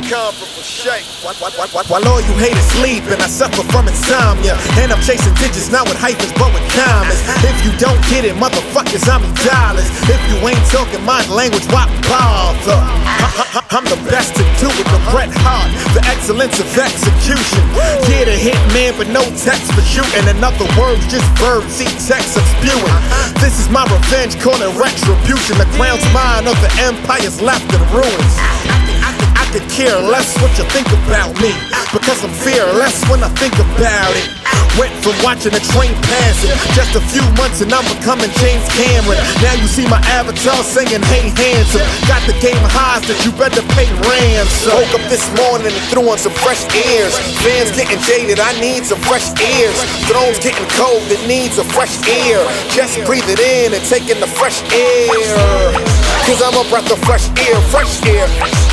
Comparable shape. While all you haters sleep and I suffer from insomnia, and I'm chasing digits not with hyphens but with commas. If you don't get it, motherfuckers, I'm in dollars. If you ain't talking my language, why bother? I'm the best to do it, the Bret Hart, the excellence of execution. Yeah, the hit man, but no text for shooting. In other words, just verbs, see text I'm spewing. This is my revenge, call it retribution. The crown's mine, of the empire's left in ruins. I could care less what you think about me, because I'm fearless when I think about it. Went from watching a train passing just a few months and I'm becoming James Cameron. Now you see my avatar singing, hey handsome. Got the game highs that you better pay ransom. Woke up this morning and threw on some fresh ears. Fans getting jaded, I need some fresh ears. Thrones getting cold, it needs a fresh air. Just breathe it in and take in the fresh air. Cause I'm a breath of fresh air, fresh air.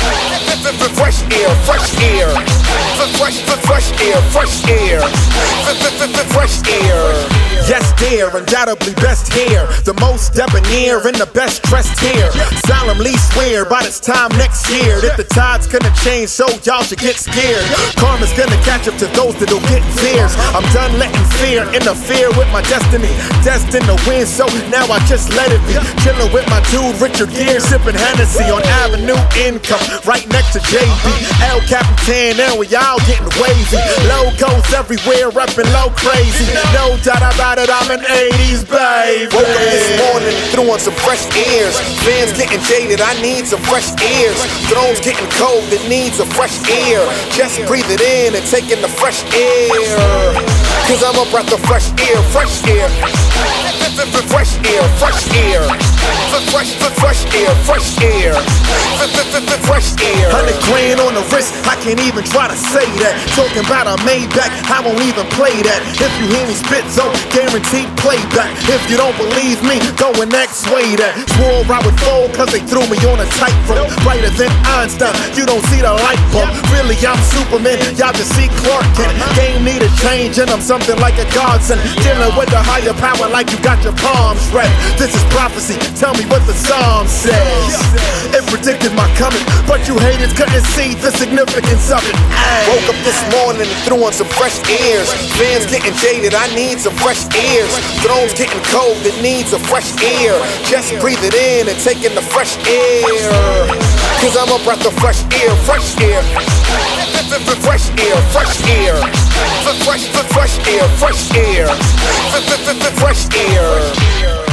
Fresh air, fresh air. Fresh air, fresh air. Fresh air. Yes, dear, undoubtedly best hair. The most debonair and the best dressed hair. Solemnly swear by this time next year that the tide's gonna change, so y'all should get scared. Karma's gonna catch up to those that'll get theirs. I'm done letting fear interfere with my destiny. Destined to win, so now I just let it be. Chillin' with my dude Richard Gere, sipping Hennessy on Avenue Income, right next to JB. El Capitan, and we all getting wavy. Logos everywhere, reppin' low crazy. No doubt about it, I'm an 80s baby. Woke up this morning and threw on some fresh ears. Fans getting jaded, I need some fresh ears. Thrones getting cold, it needs a fresh air. Just breathe it in and take in the fresh air. Cause I'm a breath of fresh air, fresh air. Fresh air, fresh air. Fresh air, fresh air. Fresh air. 100 grand on the wrist, I can't even try to say that. Talking about a Maybach, I won't even play that. If you hear me spit, though, guaranteed playback. If you don't believe me, go and X-way that. Swore I would fall cause they threw me on a tightrope. Brighter than Einstein, you don't see the light bulb. Really, I'm Superman, y'all just see Clark Kent. Game need a change and I'm something like a godsend. Dealing with the higher power like you got your palms read. This is prophecy, tell me what the Psalm says. It predicted my coming, but you haters couldn't see the significance of it. Woke up this morning and threw on some fresh ears. Fans getting jaded, I need some fresh ears. Thrones getting cold, it needs a fresh air. Just breathe it in and take in the fresh air. Cause I'm a breath of fresh air, fresh air. Fresh air, fresh air. Fresh air, fresh air. Fresh air.